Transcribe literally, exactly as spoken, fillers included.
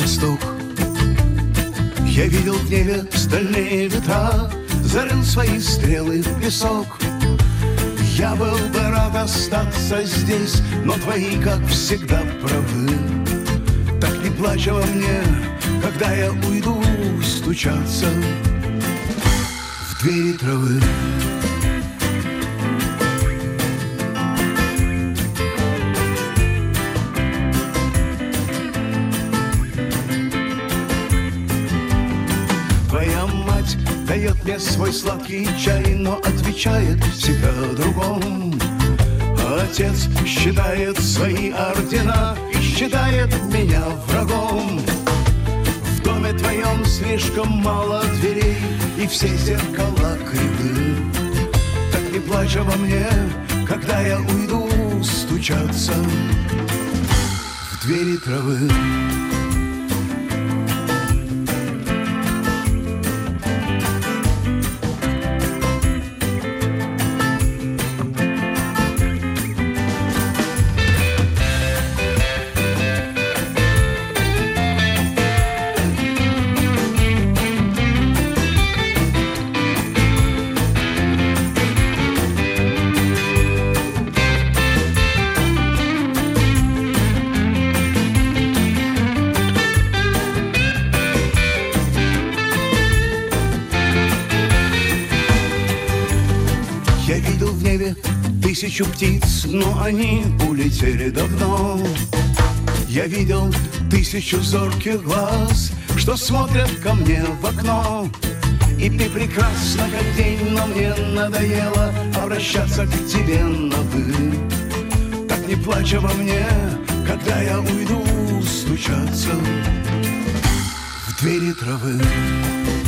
восток. Я видел в небе стальные ветра, зарыл свои стрелы в песок. Я был бы рад остаться здесь, но твои, как всегда, правы. Так не плачь обо мне, когда я уйду стучаться в двери травы. Твоя мать дает мне свой сладкий чай, но отвечает всегда о другом. Отец считает свои ордена и считает меня врагом. В доме твоем слишком мало дверей, и все зеркала кривы. Так не плачь обо мне, когда я уйду стучаться в двери травы. Я видел в небе тысячу птиц, но они улетели давно. Я видел тысячу зорких глаз, что смотрят ко мне в окно. И ты прекрасна, как день, но мне надоело обращаться к тебе на «вы». Так не плачь обо мне, когда я уйду стучаться в двери травы.